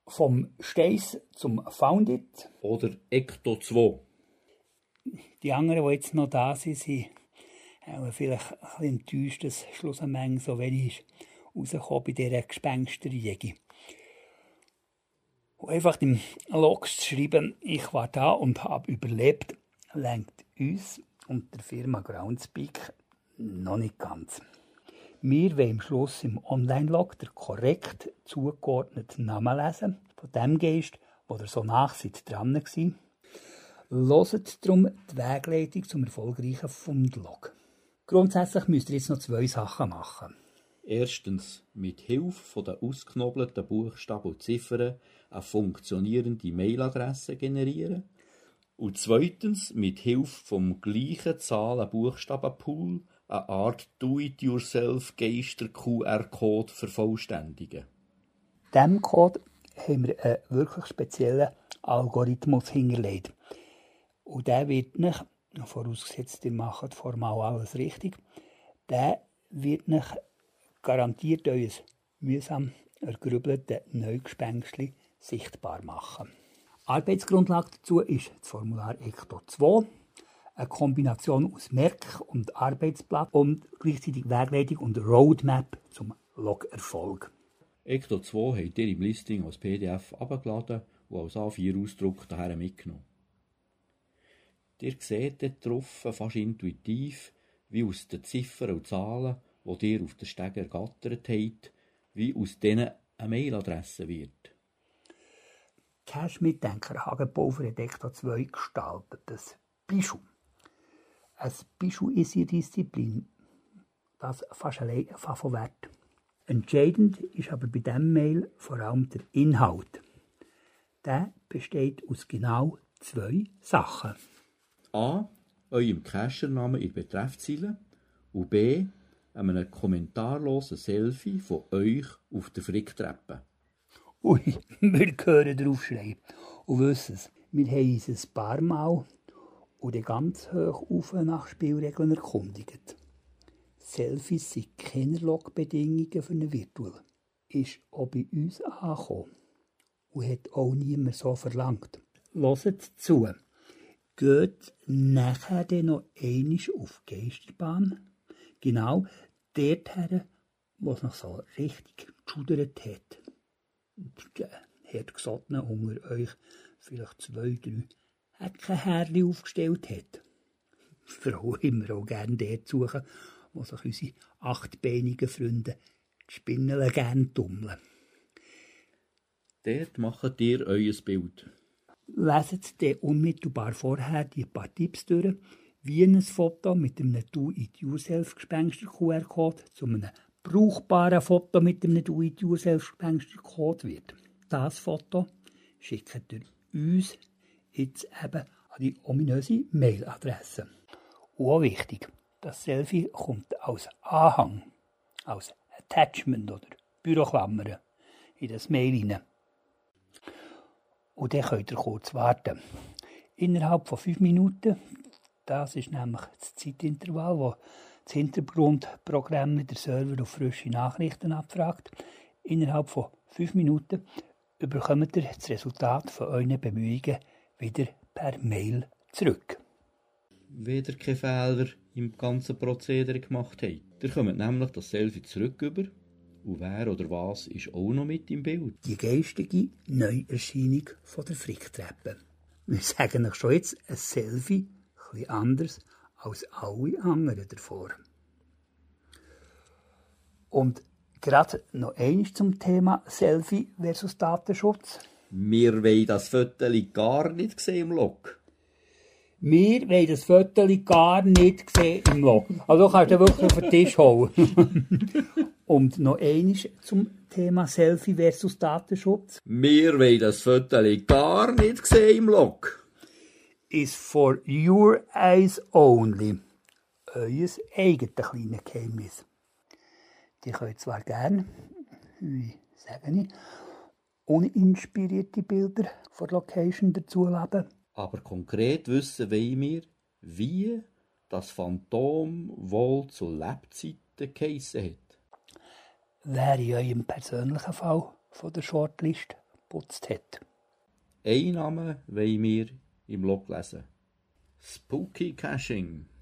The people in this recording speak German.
Vom Steiss zum Found It. Oder Ecto 2. Die anderen, die jetzt noch da sind, sind vielleicht ein bisschen enttäuscht, dass schlussendlich so wenig ist rausgekommen bei dieser Gespensterjäge. Und einfach im Log zu schreiben, ich war da und habe überlebt, lenkt uns und der Firma Groundspeak noch nicht ganz. Wir wollen am Schluss im Online-Log den korrekt zugeordneten Namen lesen, von dem Geist, der so nach seid dran war. Hört darum die Wegleitung zum erfolgreichen Fundlog. Grundsätzlich müsst ihr jetzt noch 2 Sachen machen. Erstens, mit Hilfe der ausgeknobelten Buchstaben und Ziffern eine funktionierende Mailadresse generieren. Und zweitens, mit Hilfe vom gleichen Zahlen-Buchstaben-Pool eine Art Do-it-yourself-Geister-QR-Code vervollständigen. In diesem Code haben wir einen wirklich speziellen Algorithmus hinterlegt. Und der wird nicht, vorausgesetzt, ihr macht formal alles richtig, der wird nicht garantiert euer mühsam ergrübelte Neugespenstchen sichtbar machen. Arbeitsgrundlage dazu ist das Formular Ecto 2, eine Kombination aus Merk- und Arbeitsblatt und gleichzeitig Wegleitung und Roadmap zum Logerfolg. Ecto 2 habt ihr im Listing als PDF abgeladen und als A4-Ausdruck daher mitgenommen. Ihr seht dort drauf fast intuitiv, wie aus den Ziffern und Zahlen, die ihr auf den Steg ergattert habt, wie aus denen eine Mailadresse wird. Cash-Mitdenker Hagenpulver hat Ecto 2 gestaltet, das Bijou. Ein Bijou ist die Disziplin, das fast allein von Wert. Entscheidend ist aber bei diesem Mail vor allem der Inhalt. Der besteht aus genau 2 Sachen. A. Eurem Cachernamen in der Betreffzeile und B. einem kommentarlosen Selfie von euch auf der Fricktreppe. Ui, wir hören den Aufschrei und wissen es. Wir haben uns ein paar Mal und dann ganz hoch auf nach Spielregeln erkundigt. Selfies sind keine Logbedingungen für eine Virtual. Ist auch bei uns angekommen und hat auch niemand so verlangt. Hört zu. Geht nachher dann noch einmal auf die Geisterbahn. Genau dorthin, wo es noch so richtig geschudert hat. Hat Gesottene unter euch vielleicht 2, 3 Heckenhärchen aufgestellt hat. Für auch immer auch gerne dort suchen, wo sich unsere 8beinigen Freunde die Spinneln gerne tummeln. Dort macht ihr euer Bild. Leset dann unmittelbar vorher die paar Tipps durch, wie ein Foto mit einem Do-it-yourself-Gespenster-QR-Code zu einem brauchbaren Foto mit einem Do-it-yourself-Gespenster-Code wird. Das Foto schickt ihr uns jetzt eben an die ominöse Mailadresse. Und auch wichtig, das Selfie kommt als Anhang, als Attachment oder Büroklammern in das Mail hinein. Und dann könnt ihr kurz warten. Innerhalb von 5 Minuten, das ist nämlich das Zeitintervall, wo das Hintergrundprogramm der Server auf frische Nachrichten abfragt. Innerhalb von 5 Minuten bekommt ihr das Resultat von euren Bemühungen wieder per Mail zurück. Wenn ihr keine Fehler im ganzen Prozedere gemacht habt. Ihr kommt nämlich das Selfie zurück über und wer oder was ist auch noch mit im Bild. Die geistige Neuerscheinung von der Fricktreppe. Wir sagen euch schon jetzt, ein Selfie etwas anders als alle anderen davor. Und gerade noch eins zum Thema Selfie versus Datenschutz. Wir wollen das Foto gar nicht sehen im Log. Wir wollen das Foto gar nicht sehen im Log. Also du kannst du wirklich auf den Tisch holen. Und noch eins zum Thema Selfie versus Datenschutz. Wir wollen das Foto gar nicht sehen im Log. Is for your eyes only. Euer eigenes kleines Geheimnis. Die könnt zwar gerne, wie sage ich, uninspirierte Bilder von Location dazuladen. Aber konkret wissen wollen wir, wie das Phantom wohl zu Lebzeiten geheissen hat. Wer in eurem persönlichen Fall von der Shortlist geputzt hat. Einen Namen wollen wir im Log lesen. Spooky Caching.